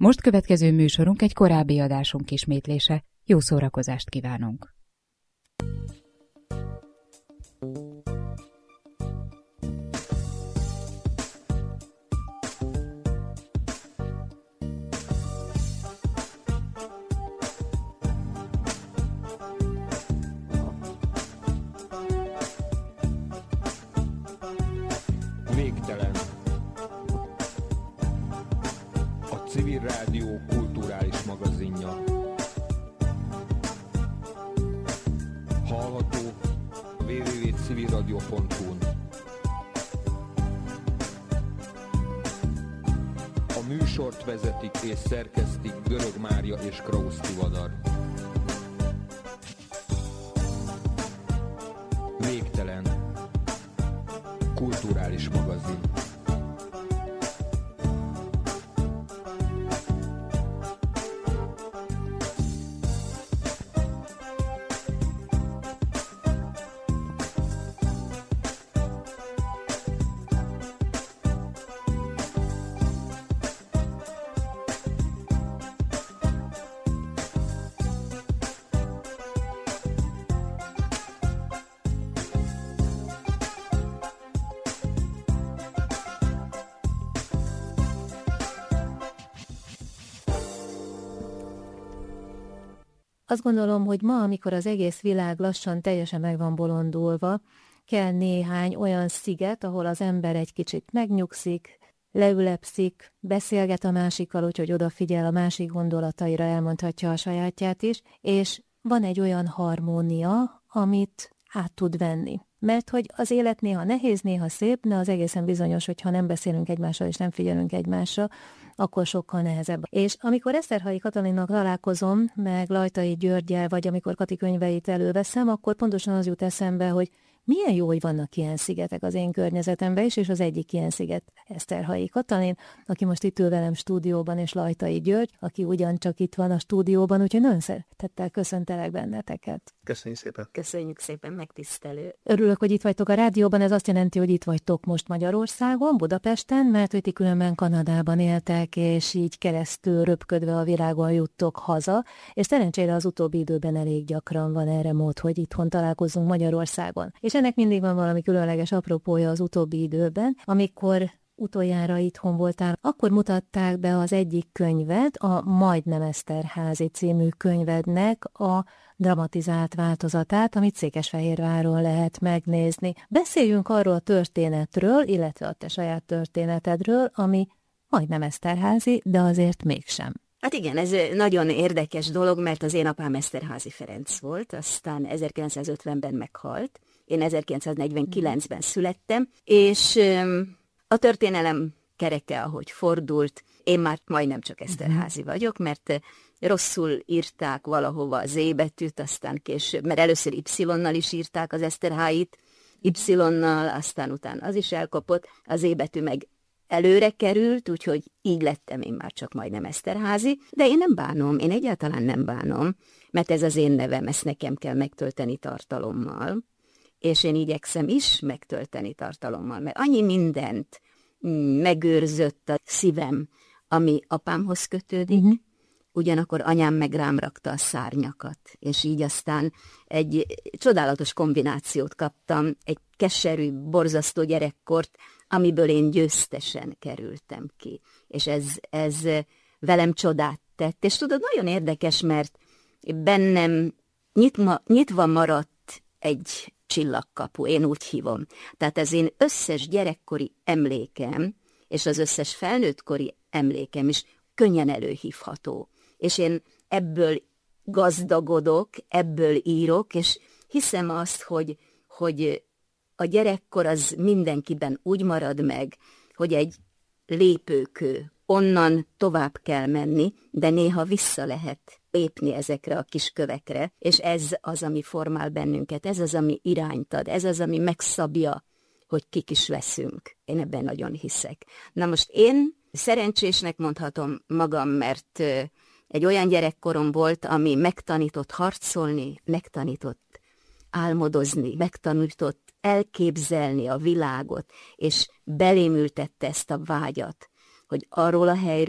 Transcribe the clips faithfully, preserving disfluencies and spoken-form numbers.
Most következő műsorunk egy korábbi adásunk ismétlése. Jó szórakozást kívánunk! Végtelen. A Civil Rádió kulturális magazinja. Hallható double-u double-u double-u pont civil radio pont hu-n. A műsort vezetik és szerkesztik Görög Mária és Krausz Tivadar. Végtelen. Kulturális magazin. Azt gondolom, hogy ma, amikor az egész világ lassan teljesen meg van bolondulva, kell néhány olyan sziget, ahol az ember egy kicsit megnyugszik, leülepszik, beszélget a másikkal, úgyhogy odafigyel a másik gondolataira, elmondhatja a sajátját is, és van egy olyan harmónia, amit át tud venni. Mert hogy az élet néha nehéz, néha szép, de az egészen bizonyos, hogy ha nem beszélünk egymással és nem figyelünk egymásra, akkor sokkal nehezebb. És amikor Eszterhalyi Katalinnak találkozom, meg Lajtai Györggyel, vagy amikor Kati könyveit előveszem, akkor pontosan az jut eszembe, hogy milyen jó, hogy vannak ilyen szigetek az én környezetemben is, és az egyik ilyen sziget Eszterhalyi Katalin, aki most itt ül velem stúdióban, és Lajtai György, aki ugyancsak itt van a stúdióban, úgyhogy nagyon szeretettel köszöntelek benneteket. Köszönjük szépen. Köszönjük szépen, megtisztelő. Örülök, hogy itt vagytok a rádióban, ez azt jelenti, hogy itt vagytok most Magyarországon, Budapesten, mert hogy ti különben Kanadában éltek, és így keresztül röpködve a világon juttok haza, és szerencsére az utóbbi időben elég gyakran van erre mód, hogy itthon találkozunk Magyarországon. És ennek mindig van valami különleges apropója az utóbbi időben, amikor utoljára itthon voltál, akkor mutatták be az egyik könyved, a Majdnem Eszterházy című könyvednek a dramatizált változatát, amit Székesfehérváron lehet megnézni. Beszéljünk arról a történetről, illetve a te saját történetedről, ami majdnem Eszterházy, de azért mégsem. Hát igen, ez nagyon érdekes dolog, mert az én apám Eszterházy Ferenc volt, aztán ezerkilencszázötvenben meghalt. Én ezerkilencszáznegyvenkilencben születtem, és a történelem kereke, ahogy fordult, én már majdnem csak Eszterházy vagyok, mert rosszul írták valahova az E betűt, aztán később, mert először Y-nal is írták az Eszterházyt, Y-nal, aztán utána az is elkopott, az E betű meg előre került, úgyhogy így lettem én már csak majdnem Eszterházy, de én nem bánom, én egyáltalán nem bánom, mert ez az én nevem, ezt nekem kell megtölteni tartalommal, és én igyekszem is megtölteni tartalommal, mert annyi mindent megőrzött a szívem, ami apámhoz kötődik, uh-huh. Ugyanakkor anyám meg rám rakta a szárnyakat, és így aztán egy csodálatos kombinációt kaptam, egy keserű, borzasztó gyerekkort, amiből én győztesen kerültem ki. És ez, ez velem csodát tett. És tudod, nagyon érdekes, mert bennem nyitma, nyitva maradt egy csillagkapu, én úgy hívom. Tehát az én összes gyerekkori emlékem, és az összes felnőttkori emlékem is könnyen előhívható. És én ebből gazdagodok, ebből írok, és hiszem azt, hogy, hogy a gyerekkor az mindenkiben úgy marad meg, hogy egy lépőkő, onnan tovább kell menni, de néha vissza lehet lépni ezekre a kis kövekre, és ez az, ami formál bennünket, ez az, ami irányt ad, ez az, ami megszabja, hogy kik is leszünk. Én ebben nagyon hiszek. Na most én szerencsésnek mondhatom magam, mert egy olyan gyerekkorom volt, ami megtanított harcolni, megtanított álmodozni, megtanított elképzelni a világot, és belém ültette ezt a vágyat, hogy arról a helyről,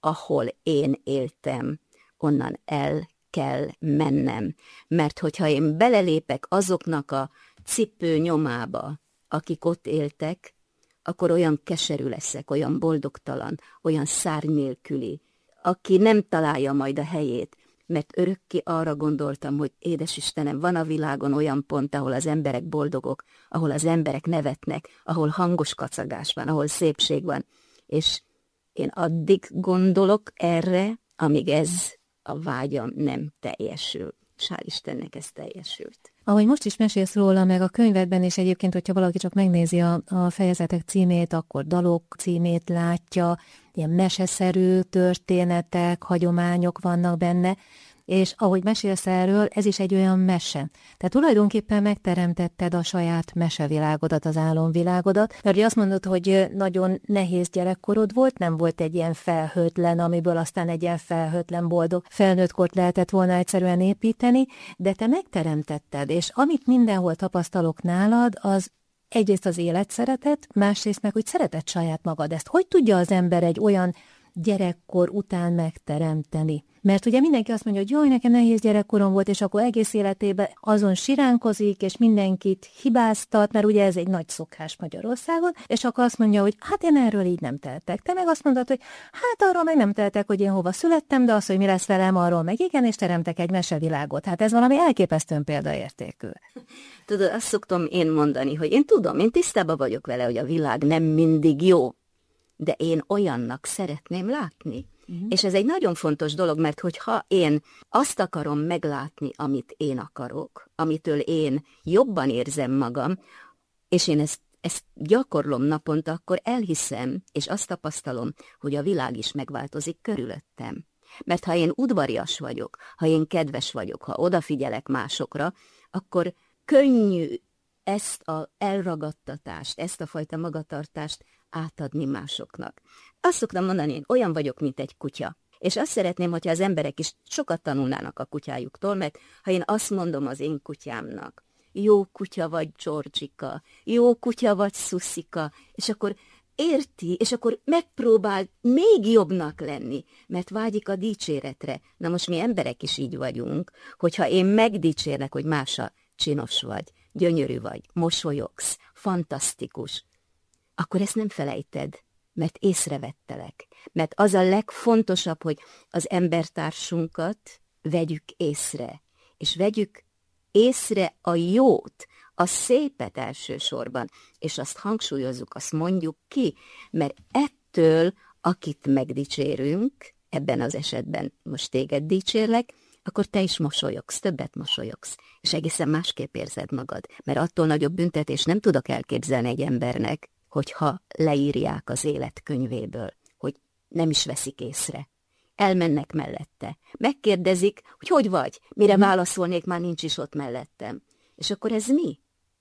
ahol én éltem, onnan el kell mennem. Mert hogyha én belelépek azoknak a cipő nyomába, akik ott éltek, akkor olyan keserű leszek, olyan boldogtalan, olyan szárny nélküli, aki nem találja majd a helyét, mert örökké arra gondoltam, hogy édes Istenem, van a világon olyan pont, ahol az emberek boldogok, ahol az emberek nevetnek, ahol hangos kacagás van, ahol szépség van, és én addig gondolok erre, amíg ez a vágyam nem teljesül. És hál' Istennek ez teljesült. Ahogy most is mesélsz róla, meg a könyvedben is egyébként, hogyha valaki csak megnézi a, a fejezetek címét, akkor dalok címét látja, ilyen meseszerű történetek, hagyományok vannak benne, és ahogy mesélsz erről, ez is egy olyan mese. Te tulajdonképpen megteremtetted a saját mesevilágodat, az álomvilágodat, mert ugye azt mondod, hogy nagyon nehéz gyerekkorod volt, nem volt egy ilyen felhőtlen, amiből aztán egy ilyen felhőtlen boldog felnőttkort lehetett volna egyszerűen építeni, de te megteremtetted, és amit mindenhol tapasztalok nálad, az egyrészt az életszeretet, másrészt meg, hogy szereted saját magad. Ezt hogy tudja az ember egy olyan gyerekkor után megteremteni? Mert ugye mindenki azt mondja, hogy jaj, nekem nehéz gyerekkorom volt, és akkor egész életében azon siránkozik, és mindenkit hibáztat, mert ugye ez egy nagy szokás Magyarországon, és akkor azt mondja, hogy hát én erről így nem teltek. Te meg azt mondod, hogy hát arról meg nem teltek, hogy én hova születtem, de az, hogy mi lesz velem, arról meg igen, és teremtek egy mesevilágot. Hát ez valami elképesztően példaértékű. Tudod, azt szoktam én mondani, hogy én tudom, én tisztában vagyok vele, hogy a világ nem mindig jó, de én olyannak szeretném látni. Uh-huh. És ez egy nagyon fontos dolog, mert hogyha én azt akarom meglátni, amit én akarok, amitől én jobban érzem magam, és én ezt, ezt gyakorlom naponta, akkor elhiszem, és azt tapasztalom, hogy a világ is megváltozik körülöttem. Mert ha én udvarias vagyok, ha én kedves vagyok, ha odafigyelek másokra, akkor könnyű ezt az elragadtatást, ezt a fajta magatartást átadni másoknak. Azt szoktam mondani, én olyan vagyok, mint egy kutya. És azt szeretném, hogyha az emberek is sokat tanulnának a kutyájuktól, mert ha én azt mondom az én kutyámnak, jó kutya vagy Georgika, jó kutya vagy Szuszika, és akkor érti, és akkor megpróbál még jobbnak lenni, mert vágyik a dicséretre. Na most mi emberek is így vagyunk, hogyha én megdicsérlek, hogy Mása, csinos vagy, gyönyörű vagy, mosolyogsz, fantasztikus, akkor ezt nem felejted, mert észrevettelek. Mert az a legfontosabb, hogy az embertársunkat vegyük észre, és vegyük észre a jót, a szépet elsősorban, és azt hangsúlyozzuk, azt mondjuk ki, mert ettől, akit megdicsérünk, ebben az esetben most téged dicsérlek, akkor te is mosolyogsz, többet mosolyogsz, és egészen másképp érzed magad, mert attól nagyobb büntetés nem tudok elképzelni egy embernek, hogyha leírják az élet könyvéből, hogy nem is veszik észre. Elmennek mellette, megkérdezik, hogy hogy vagy, mire válaszolnék, már nincs is ott mellettem. És akkor ez mi?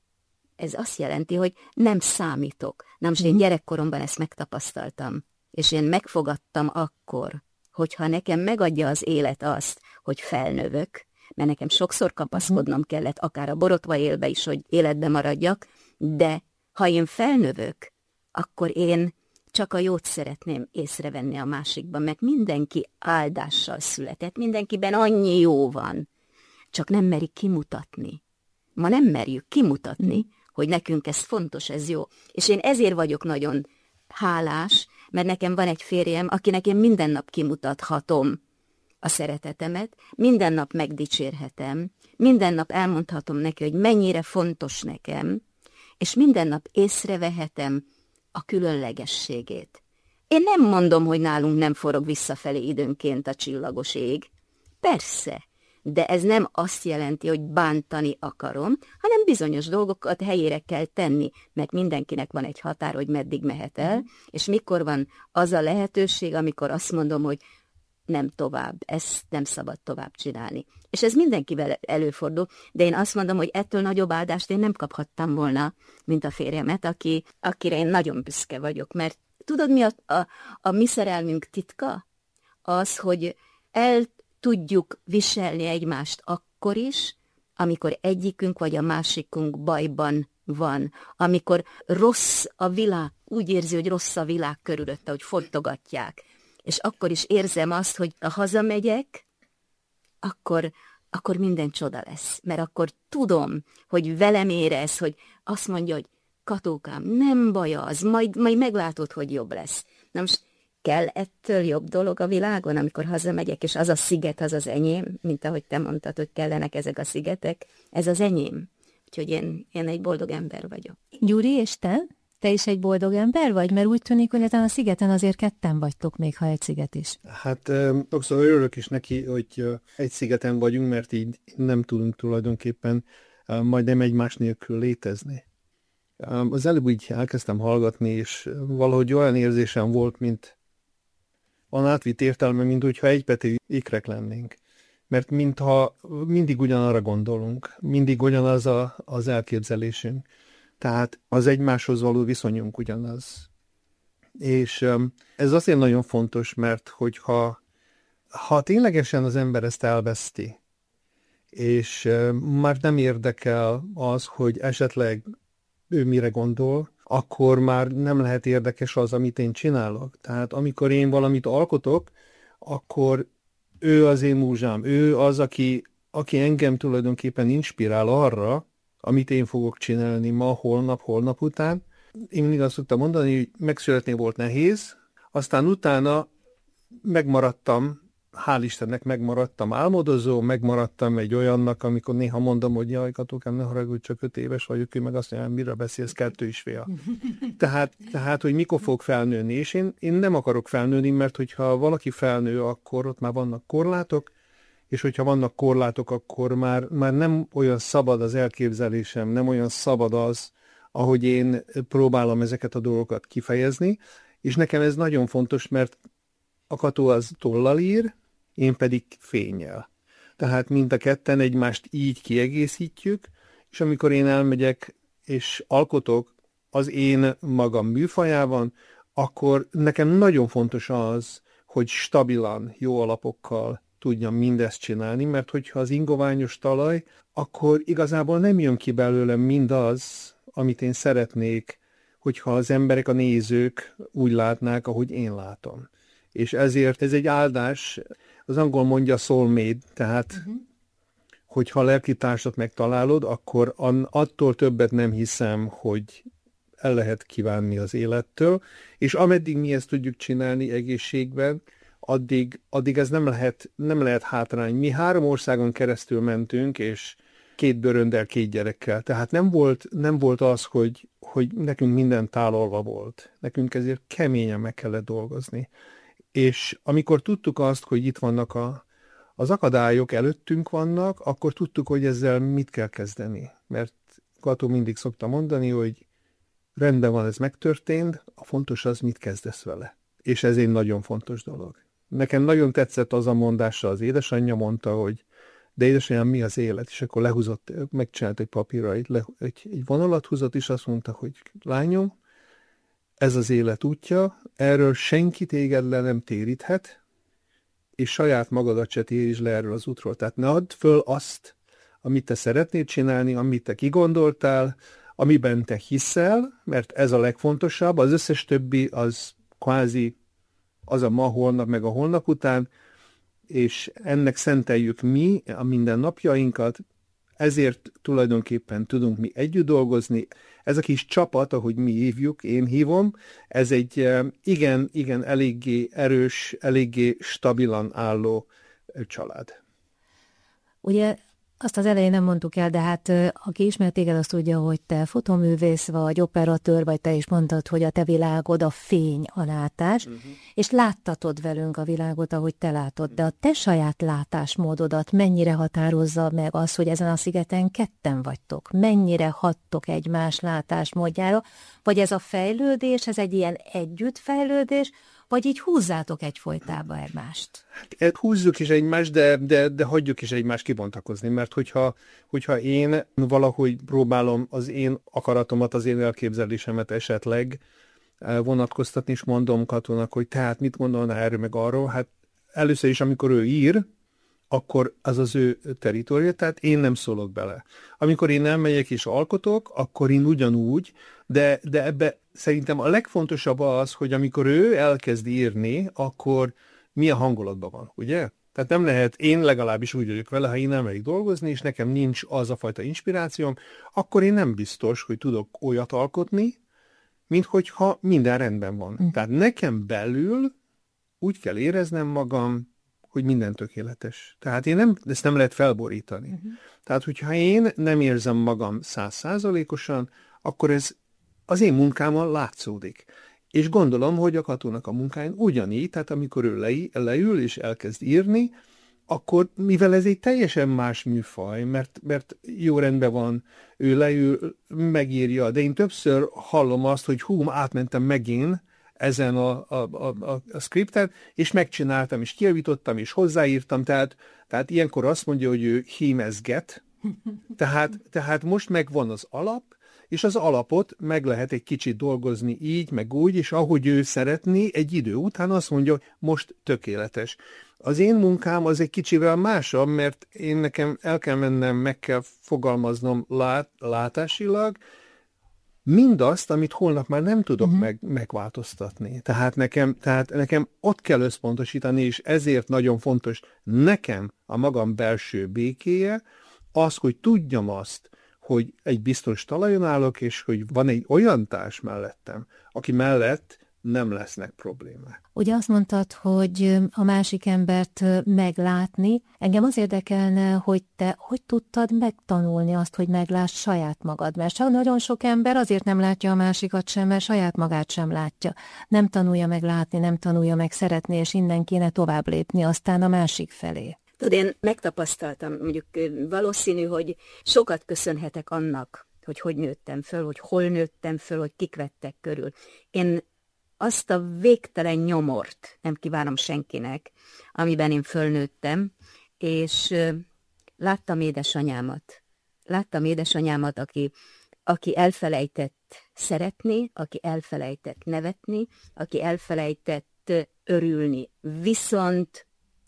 Ez azt jelenti, hogy nem számítok. Na most én gyerekkoromban ezt megtapasztaltam, és én megfogadtam akkor, hogyha nekem megadja az élet azt, hogy felnövök, mert nekem sokszor kapaszkodnom kellett, akár a borotva élbe is, hogy életbe maradjak, de ha én felnövök, akkor én csak a jót szeretném észrevenni a másikban, mert mindenki áldással született, mindenkiben annyi jó van, csak nem merik kimutatni. Ma nem merjük kimutatni, mm. hogy nekünk ez fontos, ez jó. És én ezért vagyok nagyon hálás, mert nekem van egy férjem, akinek én minden nap kimutathatom a szeretetemet, minden nap megdicsérhetem, minden nap elmondhatom neki, hogy mennyire fontos nekem, és minden nap észrevehetem a különlegességét. Én nem mondom, hogy nálunk nem forog visszafelé időnként a csillagos ég. Persze, de ez nem azt jelenti, hogy bántani akarom, hanem bizonyos dolgokat helyére kell tenni, mert mindenkinek van egy határ, hogy meddig mehet el, és mikor van az a lehetőség, amikor azt mondom, hogy nem tovább, ezt nem szabad tovább csinálni. És ez mindenkivel előfordul, de én azt mondom, hogy ettől nagyobb áldást én nem kaphattam volna, mint a férjemet, aki, akire én nagyon büszke vagyok, mert tudod, mi a, a, a mi szerelmünk titka? Az, hogy el tudjuk viselni egymást akkor is, amikor egyikünk vagy a másikunk bajban van, amikor rossz a világ, úgy érzi, hogy rossz a világ körülötte, hogy fotogatják. és akkor is érzem azt, hogy ha hazamegyek, akkor, akkor minden csoda lesz. Mert akkor tudom, hogy velem érez, hogy azt mondja, hogy Katókám, nem baj az, majd, majd meglátod, hogy jobb lesz. Na most kell ettől jobb dolog a világon, amikor hazamegyek, és az a sziget, az az enyém, mint ahogy te mondtad, hogy kellenek ezek a szigetek, ez az enyém. Úgyhogy én, én egy boldog ember vagyok. Gyuri, és te? Te is egy boldog ember vagy? Mert úgy tűnik, hogy ezen a szigeten azért ketten vagytok, még ha egy sziget is. Hát sokszor örülök is neki, hogy egy szigeten vagyunk, mert így nem tudunk tulajdonképpen majdnem egymás nélkül létezni. Az előbb úgy elkezdtem hallgatni, és valahogy olyan érzésem volt, mint van átvitt értelme, mint hogyha egypetű ikrek lennénk. Mert mintha mindig ugyanarra gondolunk, mindig ugyanaz a, az elképzelésünk. Tehát az egymáshoz való viszonyunk ugyanaz. És ez azért nagyon fontos, mert hogyha ha ténylegesen az ember ezt elveszti, és már nem érdekel az, hogy esetleg ő mire gondol, akkor már nem lehet érdekes az, amit én csinálok. Tehát amikor én valamit alkotok, akkor ő az én múzsám, ő az, aki, aki engem tulajdonképpen inspirál arra, amit én fogok csinálni ma, holnap, holnap után. Én mindig azt szoktam mondani, hogy megszületni volt nehéz, aztán utána megmaradtam, hál' Istennek megmaradtam álmodozó, megmaradtam egy olyannak, amikor néha mondom, hogy jaj, Katókám, ne haragudj, csak öt éves vagyok, ő meg azt mondja, mire beszélsz, kettő is fél. Tehát, tehát, hogy mikor fog felnőni, és én, én nem akarok felnőni, mert hogyha valaki felnő, akkor ott már vannak korlátok, és hogyha vannak korlátok, akkor már, már nem olyan szabad az elképzelésem, nem olyan szabad az, ahogy én próbálom ezeket a dolgokat kifejezni, és nekem ez nagyon fontos, mert a Kató az tollal ír, én pedig fénnyel. Tehát mind a ketten egymást így kiegészítjük, és amikor én elmegyek és alkotok az én magam műfajában, akkor nekem nagyon fontos az, hogy stabilan, jó alapokkal tudjam mindezt csinálni, mert hogyha az ingoványos talaj, akkor igazából nem jön ki belőlem mindaz, amit én szeretnék, hogyha az emberek, a nézők úgy látnák, ahogy én látom. És ezért ez egy áldás, az angol mondja soulmate, tehát uh-huh. hogyha a lelkitársat megtalálod, akkor attól többet nem hiszem, hogy el lehet kívánni az élettől, és ameddig mi ezt tudjuk csinálni egészségben, addig, addig ez nem lehet, nem lehet hátrány. Mi három országon keresztül mentünk, és két bőröndel, két gyerekkel. Tehát nem volt, nem volt az, hogy, hogy nekünk minden tálalva volt. Nekünk ezért keményen meg kellett dolgozni. És amikor tudtuk azt, hogy itt vannak a, az akadályok, előttünk vannak, akkor tudtuk, hogy ezzel mit kell kezdeni. Mert Kató mindig szokta mondani, hogy rendben van, ez megtörtént, a fontos az, mit kezdesz vele. És ez egy nagyon fontos dolog. Nekem nagyon tetszett az a mondása, az édesanyja mondta, hogy de édesanyám, mi az élet? És akkor lehúzott, megcsinált egy papírra, egy, egy, egy vonalat húzott, és azt mondta, hogy lányom, ez az élet útja, erről senki téged le nem téríthet, és saját magadat se térítsd le erről az útról. Tehát ne add föl azt, amit te szeretnéd csinálni, amit te kigondoltál, amiben te hiszel, mert ez a legfontosabb, az összes többi az kvázi az a ma, holnap, meg a holnap után, és ennek szenteljük mi a mindennapjainkat, ezért tulajdonképpen tudunk mi együtt dolgozni. Ez a kis csapat, ahogy mi hívjuk, én hívom, ez egy igen, igen, eléggé erős, eléggé stabilan álló család. Ugye azt az elején nem mondtuk el, de hát aki ismer téged, azt tudja, hogy te fotoművész vagy, operatőr vagy, te is mondtad, hogy a te világod a fény, a látás, uh-huh. és láttatod velünk a világot, ahogy te látod, de a te saját látásmódodat mennyire határozza meg az, hogy ezen a szigeten ketten vagytok? Mennyire hattok egymás látásmódjára? Vagy ez a fejlődés, ez egy ilyen együttfejlődés, vagy így húzzátok egyfolytába egymást? Hát, húzzuk is egymást, de, de, de hagyjuk is egymást kibontakozni, mert hogyha, hogyha én valahogy próbálom az én akaratomat, az én elképzelésemet esetleg vonatkoztatni, és mondom Katónak, hogy tehát mit gondolna erről meg arról, hát először is, amikor ő ír, akkor az az ő teritorium, tehát én nem szólok bele. Amikor én elmegyek és alkotok, akkor én ugyanúgy, de, de ebbe szerintem a legfontosabb az, hogy amikor ő elkezd írni, akkor milyen hangulatban van, ugye? Tehát nem lehet, én legalábbis úgy vagyok vele, ha én elmegyek dolgozni, és nekem nincs az a fajta inspirációm, akkor én nem biztos, hogy tudok olyat alkotni, mint hogyha minden rendben van. Mm. Tehát nekem belül úgy kell éreznem magam, hogy minden tökéletes. Tehát én nem, ezt nem lehet felborítani. Uh-huh. Tehát, hogyha én nem érzem magam száz százalékosan, akkor ez az én munkámmal látszódik. És gondolom, hogy a Katónak a munkáján ugyanígy, tehát amikor ő le, leül és elkezd írni, akkor, mivel ez egy teljesen más műfaj, mert, mert jó rendben van, ő leül, megírja, de én többször hallom azt, hogy hú, átmentem megint ezen a, a, a, a scripten, és megcsináltam, és kijavítottam, és hozzáírtam, tehát, tehát ilyenkor azt mondja, hogy ő hímezget, tehát, tehát most megvan az alap, és az alapot meg lehet egy kicsit dolgozni így, meg úgy, és ahogy ő szeretné, egy idő után azt mondja, hogy most tökéletes. Az én munkám az egy kicsivel másabb, mert én nekem el kell mennem, meg kell fogalmaznom lát, látásilag, mindazt, amit holnap már nem tudok uh-huh. meg, megváltoztatni. Tehát nekem, tehát nekem ott kell összpontosítani, és ezért nagyon fontos nekem a magam belső békéje, az, hogy tudjam azt, hogy egy biztos talajon állok, és hogy van egy olyan társ mellettem, aki mellett nem lesznek problémák. Ugye azt mondtad, hogy a másik embert meglátni. Engem az érdekelne, hogy te hogy tudtad megtanulni azt, hogy megláss saját magad. Mert nagyon sok ember azért nem látja a másikat sem, mert saját magát sem látja. Nem tanulja meg látni, nem tanulja meg szeretni, és innen kéne tovább lépni aztán a másik felé. Tudod, én megtapasztaltam, mondjuk valószínű, hogy sokat köszönhetek annak, hogy hogy nőttem föl, hogy hol nőttem föl, hogy kik vettek körül. Én azt a végtelen nyomort nem kívánom senkinek, amiben én fölnőttem, és láttam édesanyámat. Láttam édesanyámat, aki, aki elfelejtett szeretni, aki elfelejtett nevetni, aki elfelejtett örülni. Viszont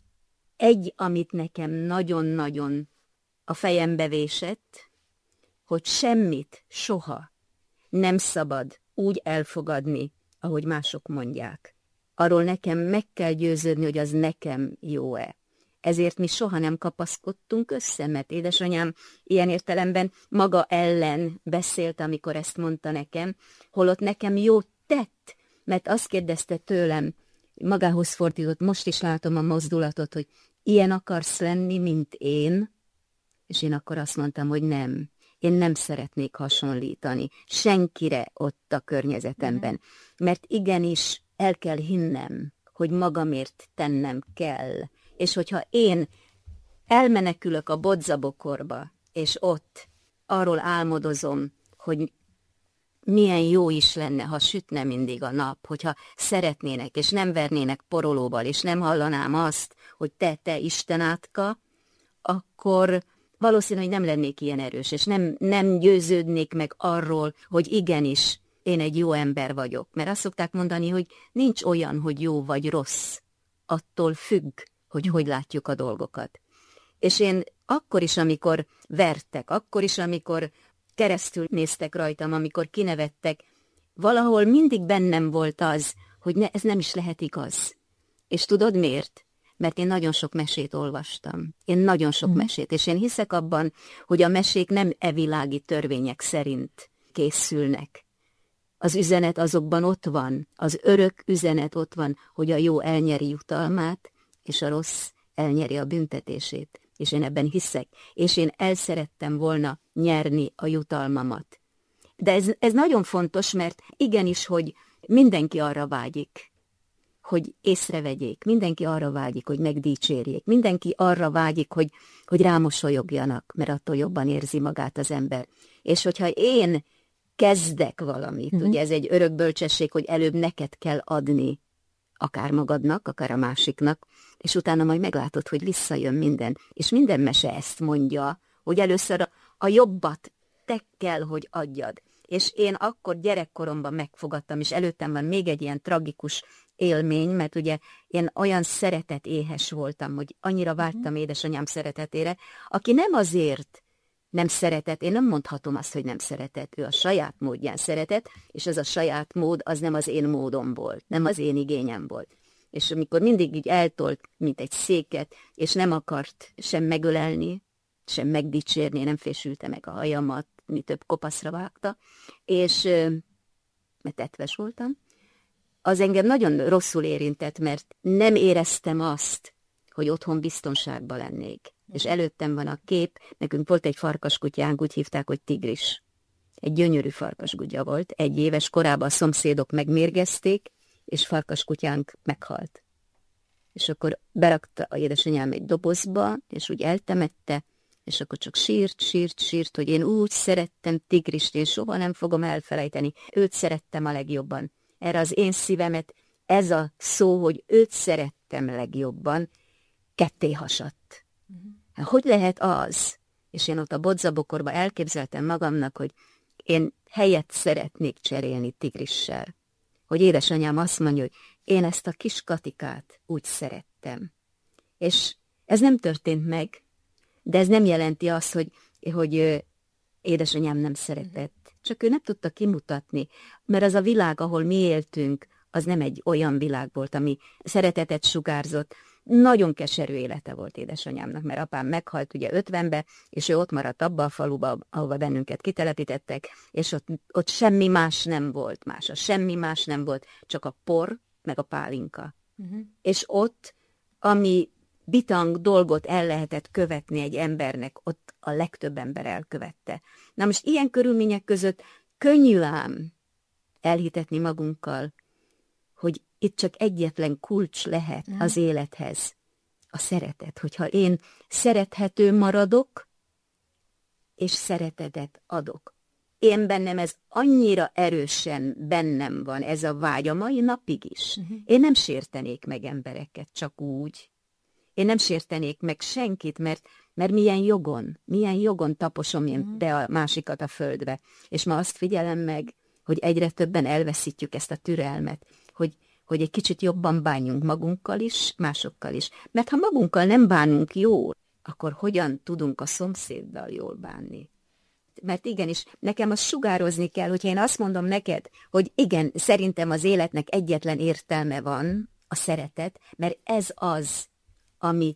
egy, amit nekem nagyon-nagyon a fejembe vésett, hogy semmit soha nem szabad úgy elfogadni, ahogy mások mondják. Arról nekem meg kell győződni, hogy az nekem jó-e. Ezért mi soha nem kapaszkodtunk össze, mert édesanyám ilyen értelemben maga ellen beszélt, amikor ezt mondta nekem, holott nekem jót tett, mert azt kérdezte tőlem, magához fordított, most is látom a mozdulatot, hogy ilyen akarsz lenni, mint én, és én akkor azt mondtam, hogy nem. Én nem szeretnék hasonlítani senkire ott a környezetemben, mert igenis el kell hinnem, hogy magamért tennem kell, és hogyha én elmenekülök a bodzabokorba, és ott arról álmodozom, hogy milyen jó is lenne, ha sütne mindig a nap, hogyha szeretnének, és nem vernének porolóval, és nem hallanám azt, hogy te, te Istenátka, akkor valószínű, hogy nem lennék ilyen erős, és nem, nem győződnék meg arról, hogy igenis, én egy jó ember vagyok. Mert azt szokták mondani, hogy nincs olyan, hogy jó vagy rossz. Attól függ, hogy hogy látjuk a dolgokat. És én akkor is, amikor vertek, akkor is, amikor keresztül néztek rajtam, amikor kinevettek, valahol mindig bennem volt az, hogy ne, ez nem is lehet igaz. És tudod miért? Mert én nagyon sok mesét olvastam. Én nagyon sok mm. mesét, és én hiszek abban, hogy a mesék nem evilági törvények szerint készülnek. Az üzenet azokban ott van, az örök üzenet ott van, hogy a jó elnyeri jutalmát, és a rossz elnyeri a büntetését. És én ebben hiszek, és én el szerettem volna nyerni a jutalmamat. De ez, ez nagyon fontos, mert igenis, hogy mindenki arra vágyik, hogy észrevegyék, mindenki arra vágyik, hogy megdicsérjék, mindenki arra vágyik, hogy, hogy rámosolyogjanak, mert attól jobban érzi magát az ember. És hogyha én kezdek valamit, mm-hmm. ugye ez egy örök bölcsesség, hogy előbb neked kell adni, akár magadnak, akár a másiknak, és utána majd meglátod, hogy visszajön minden. És minden mese ezt mondja, hogy először a, a jobbat te kell, hogy adjad. És én akkor gyerekkoromban megfogadtam, és előttem van még egy ilyen tragikus élmény, mert ugye én olyan szeretet éhes voltam, hogy annyira vártam édesanyám szeretetére, aki nem azért nem szeretett, én nem mondhatom azt, hogy nem szeretett, ő a saját módján szeretett, és ez a saját mód, az nem az én módom volt, nem az én igényem volt. És amikor mindig így eltolt, mint egy széket, és nem akart sem megölelni, sem megdicsérni, nem fésülte meg a hajamat, mi több kopaszra vágta, és mert tetves voltam, az engem nagyon rosszul érintett, mert nem éreztem azt, hogy otthon biztonságban lennék. És előttem van a kép, nekünk volt egy farkaskutyánk, úgy hívták, hogy Tigris. Egy gyönyörű farkasgutya volt, egy éves korában a szomszédok megmérgezték, és farkaskutyánk meghalt. És akkor berakta a édesanyám egy dobozba, és úgy eltemette, és akkor csak sírt, sírt, sírt, hogy én úgy szerettem Tigrist, én soha nem fogom elfelejteni. Őt szerettem a legjobban. Erre az én szívemet, ez a szó, hogy őt szerettem legjobban, ketté hasadt. Uh-huh. Hogy lehet az? És én ott a bodzabokorba elképzeltem magamnak, hogy én helyet szeretnék cserélni Tigrissel. Hogy édesanyám azt mondja, hogy én ezt a kis Katikát úgy szerettem. És ez nem történt meg, de ez nem jelenti azt, hogy, hogy édesanyám nem szeretett. Csak ő nem tudta kimutatni, mert az a világ, ahol mi éltünk, az nem egy olyan világ volt, ami szeretetet sugárzott. Nagyon keserű élete volt édesanyámnak, mert apám meghalt ugye ötvenbe, és ő ott maradt abba a faluba, ahova bennünket kitelepítettek, és ott, ott semmi más nem volt más, a semmi más nem volt, csak a por, meg a pálinka. Uh-huh. És ott, ami bitang dolgot el lehetett követni egy embernek, ott a legtöbb ember elkövette. Na most ilyen körülmények között könnyű ám elhitetni magunkkal, hogy itt csak egyetlen kulcs lehet az élethez, a szeretet. Hogyha én szerethető maradok, és szeretetet adok. Én bennem ez annyira erősen bennem van, ez a vágy a mai napig is. Uh-huh. Én nem sértenék meg embereket csak úgy. Én nem sértenék meg senkit, mert, mert milyen jogon, milyen jogon taposom én be a másikat a földbe. És ma azt figyelem meg, hogy egyre többen elveszítjük ezt a türelmet, hogy, hogy egy kicsit jobban bánjunk magunkkal is, másokkal is. Mert ha magunkkal nem bánunk jól, akkor hogyan tudunk a szomszéddal jól bánni? Mert igenis, nekem azt sugározni kell, hogyha én azt mondom neked, hogy igen, szerintem az életnek egyetlen értelme van, a szeretet, mert ez az, ami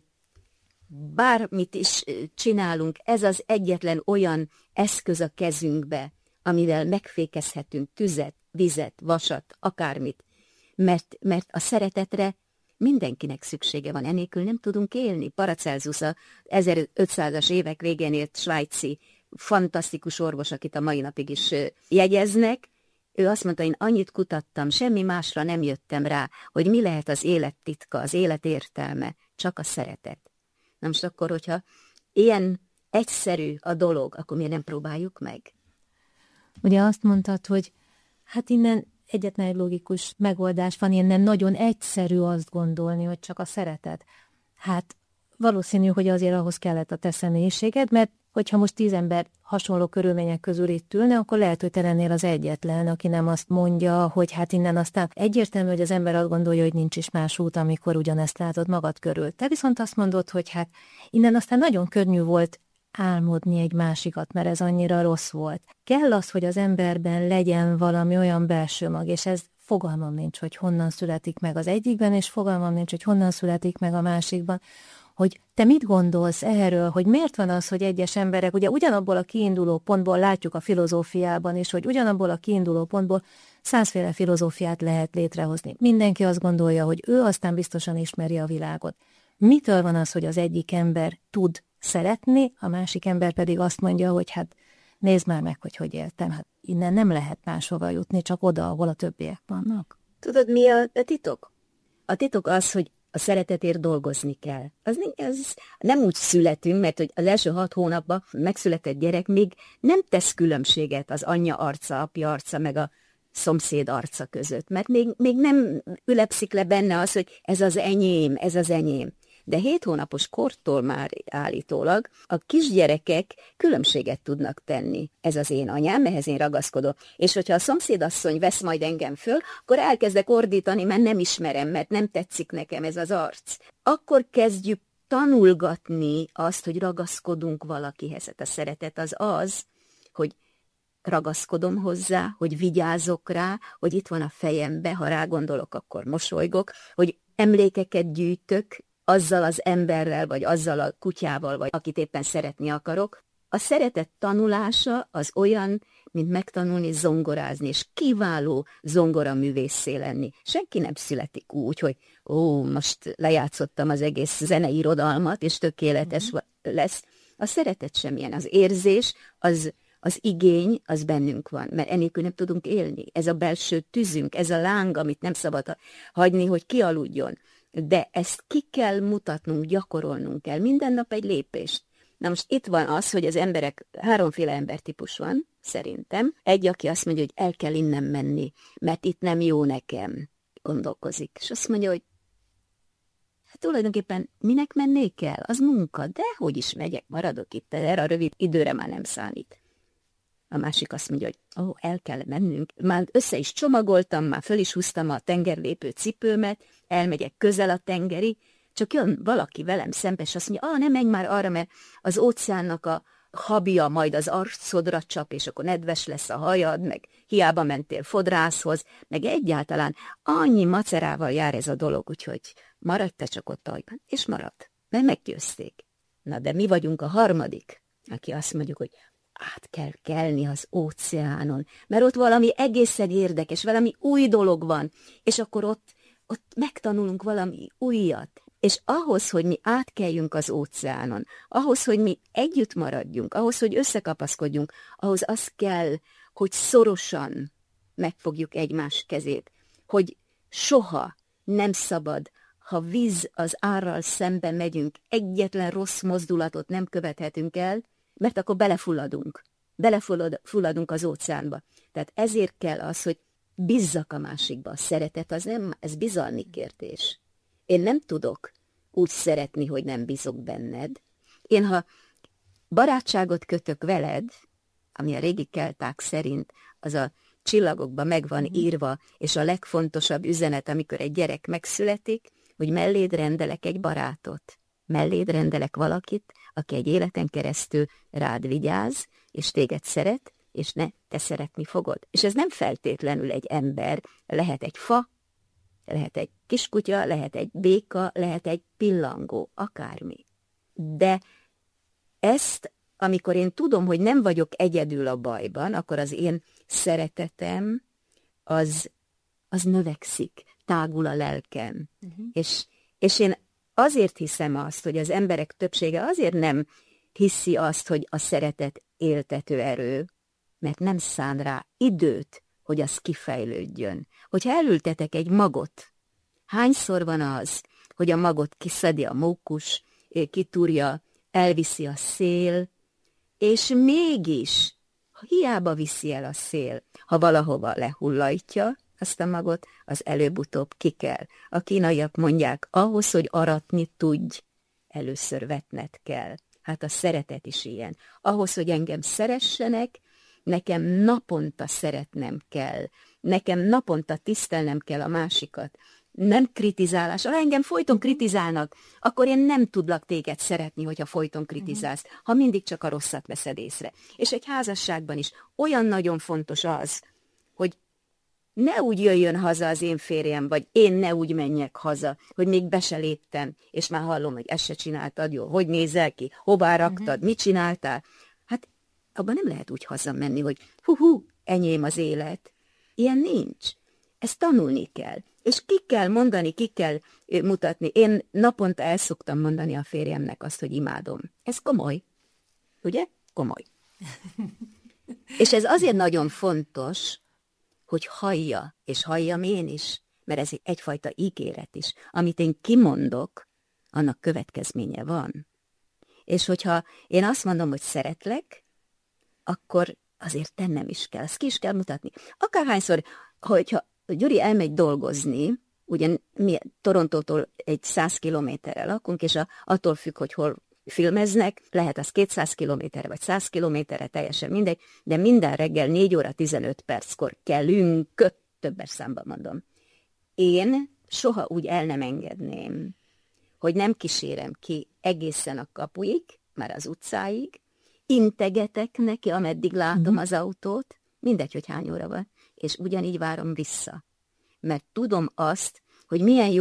bármit is csinálunk, ez az egyetlen olyan eszköz a kezünkbe, amivel megfékezhetünk tüzet, vizet, vasat, akármit. Mert, mert a szeretetre mindenkinek szüksége van, enélkül nem tudunk élni. Paracelsus a ezerötszázas évek végén ért svájci fantasztikus orvos, akit a mai napig is jegyeznek, ő azt mondta, én annyit kutattam, semmi másra nem jöttem rá, hogy mi lehet az élet titka, az élet értelme, csak a szeretet. Na most akkor, hogyha ilyen egyszerű a dolog, akkor miért nem próbáljuk meg? Ugye azt mondtad, hogy hát innen egyetlen egy logikus megoldás van, innen nagyon egyszerű azt gondolni, hogy csak a szeretet. Hát valószínű, hogy azért ahhoz kellett a te személyiséged, mert hogyha most tíz ember hasonló körülmények közül itt ülne, akkor lehet, hogy te lennél az egyetlen, aki nem azt mondja, hogy hát innen aztán egyértelmű, hogy az ember azt gondolja, hogy nincs is más út, amikor ugyanezt látod magad körül. Te viszont azt mondod, hogy hát innen aztán nagyon könnyű volt álmodni egy másikat, mert ez annyira rossz volt. Kell az, hogy az emberben legyen valami olyan belső mag, és ez fogalmam nincs, hogy honnan születik meg az egyikben, és fogalmam nincs, hogy honnan születik meg a másikban, hogy te mit gondolsz erről, hogy miért van az, hogy egyes emberek, ugye ugyanabból a kiinduló pontból látjuk a filozófiában is, hogy ugyanabból a kiinduló pontból százféle filozófiát lehet létrehozni. Mindenki azt gondolja, hogy ő aztán biztosan ismeri a világot. Mitől van az, hogy az egyik ember tud szeretni, a másik ember pedig azt mondja, hogy hát nézd már meg, hogy hogy éltem, hát innen nem lehet máshova jutni, csak oda, ahol a többiek vannak. Tudod, mi a, a titok? A titok az, hogy a szeretetért dolgozni kell. Az, az nem úgy születünk, mert hogy az első hat hónapban megszületett gyerek még nem tesz különbséget az anyja arca, apja arca, meg a szomszéd arca között, mert még, még nem ülepszik le benne az, hogy ez az enyém, ez az enyém. de hét hónapos kortól már állítólag a kisgyerekek különbséget tudnak tenni. Ez az én anyám, ehhez én ragaszkodom. És hogyha a szomszédasszony vesz majd engem föl, akkor elkezdek ordítani, mert nem ismerem, mert nem tetszik nekem ez az arc. Akkor kezdjük tanulgatni azt, hogy ragaszkodunk valakihez. Hát a szeretet az az, hogy ragaszkodom hozzá, hogy vigyázok rá, hogy itt van a fejembe, ha rágondolok, akkor mosolygok, hogy emlékeket gyűjtök azzal az emberrel, vagy azzal a kutyával, vagy akit éppen szeretni akarok. A szeretet tanulása az olyan, mint megtanulni zongorázni, és kiváló zongoraművésszé lenni. Senki nem születik úgy, hogy ó, most lejátszottam az egész zeneirodalmat, és tökéletes mm. lesz. A szeretet semmilyen, az érzés, az Az igény, az bennünk van, mert enélkül nem tudunk élni. Ez a belső tüzünk, ez a láng, amit nem szabad hagyni, hogy kialudjon. De ezt ki kell mutatnunk, gyakorolnunk kell. Minden nap egy lépést. Na most itt van az, hogy az emberek, háromféle embertípus van, szerintem. Egy, aki azt mondja, hogy el kell innen menni, mert itt nem jó nekem, gondolkozik. És azt mondja, hogy hát tulajdonképpen minek mennék el? Az munka, de hogy is megyek, maradok itt, erre a rövid időre már nem számít. A másik azt mondja, hogy ó, el kell mennünk. Már össze is csomagoltam, már föl is húztam a tengerlépő cipőmet, elmegyek közel a tengeri, csak jön valaki velem szembe, és azt mondja, ah, nem menj már arra, mert az óceánnak a habja majd az arcodra csap, és akkor nedves lesz a hajad, meg hiába mentél fodrászhoz, meg egyáltalán annyi macerával jár ez a dolog, úgyhogy maradj te csak ott aljban. És marad, mert meggyőzték. Na de mi vagyunk a harmadik, aki azt mondjuk, hogy át kell kelni az óceánon, mert ott valami egészen érdekes, valami új dolog van, és akkor ott, ott megtanulunk valami újat. És ahhoz, hogy mi átkeljünk az óceánon, ahhoz, hogy mi együtt maradjunk, ahhoz, hogy összekapaszkodjunk, ahhoz az kell, hogy szorosan megfogjuk egymás kezét, hogy soha nem szabad, ha víz az árral szembe megyünk, egyetlen rossz mozdulatot nem követhetünk el, mert akkor belefulladunk. Belefulladunk az óceánba. Tehát ezért kell az, hogy bízzak a másikba. A szeretet az nem, ez bizalmi kérdés. Én nem tudok úgy szeretni, hogy nem bízok benned. Én, ha barátságot kötök veled, ami a régi kelták szerint az a csillagokban meg van írva, és a legfontosabb üzenet, amikor egy gyerek megszületik, hogy melléd rendelek egy barátot. Melléd rendelek valakit, aki egy életen keresztül rád vigyáz, és téged szeret, és ne te szeretni fogod. És ez nem feltétlenül egy ember, lehet egy fa, lehet egy kiskutya, lehet egy béka, lehet egy pillangó, akármi. De ezt, amikor én tudom, hogy nem vagyok egyedül a bajban, akkor az én szeretetem, az, az növekszik, tágul a lelkem. Uh-huh. És, és én azért hiszem azt, hogy az emberek többsége azért nem hiszi azt, hogy a szeretet éltető erő, mert nem szán rá időt, hogy az kifejlődjön. Hogyha elültetek egy magot, hányszor van az, hogy a magot kiszedi a mókus, kitúrja, elviszi a szél, és mégis, hiába viszi el a szél, ha valahova lehullajtja azt a magot, az előbb-utóbb ki kell. A kínaiak mondják, ahhoz, hogy aratni tudj, először vetned kell. Hát a szeretet is ilyen. Ahhoz, hogy engem szeressenek, nekem naponta szeretnem kell. Nekem naponta tisztelnem kell a másikat. Nem kritizálás. Ha engem folyton kritizálnak, akkor én nem tudlak téged szeretni, hogyha folyton kritizálsz, ha mindig csak a rosszat veszed észre. És egy házasságban is olyan nagyon fontos az, hogy ne úgy jöjjön haza az én férjem, vagy én ne úgy menjek haza, hogy még be se léptem, és már hallom, hogy ezt se csináltad, jó, hogy nézel ki, hová raktad, uh-huh. mit csináltál. Hát abban nem lehet úgy hazamenni, hogy hú-hú, enyém az élet. Ilyen nincs. Ezt tanulni kell. És ki kell mondani, ki kell mutatni. Én naponta el szoktam mondani a férjemnek azt, hogy imádom. Ez komoly. Ugye? Komoly. És ez azért nagyon fontos, hogy hallja, és halljam én is, mert ez egyfajta ígéret is. Amit én kimondok, annak következménye van. És hogyha én azt mondom, hogy szeretlek, akkor azért tennem is kell, azt ki is kell mutatni. Akárhányszor, hogyha Gyuri elmegy dolgozni, ugye mi Torontótól egy száz kilométerre lakunk, és a, attól függ, hogy hol filmeznek, lehet az kétszáz kilométerre vagy száz kilométerre, teljesen mindegy, de minden reggel négy óra tizenöt perckor kellünk, többes számban mondom. Én soha úgy el nem engedném, hogy nem kísérem ki egészen a kapuig, már az utcáig, integetek neki, ameddig látom uh-huh. az autót, mindegy, hogy hány óra van, és ugyanígy várom vissza. Mert tudom azt, hogy milyen jó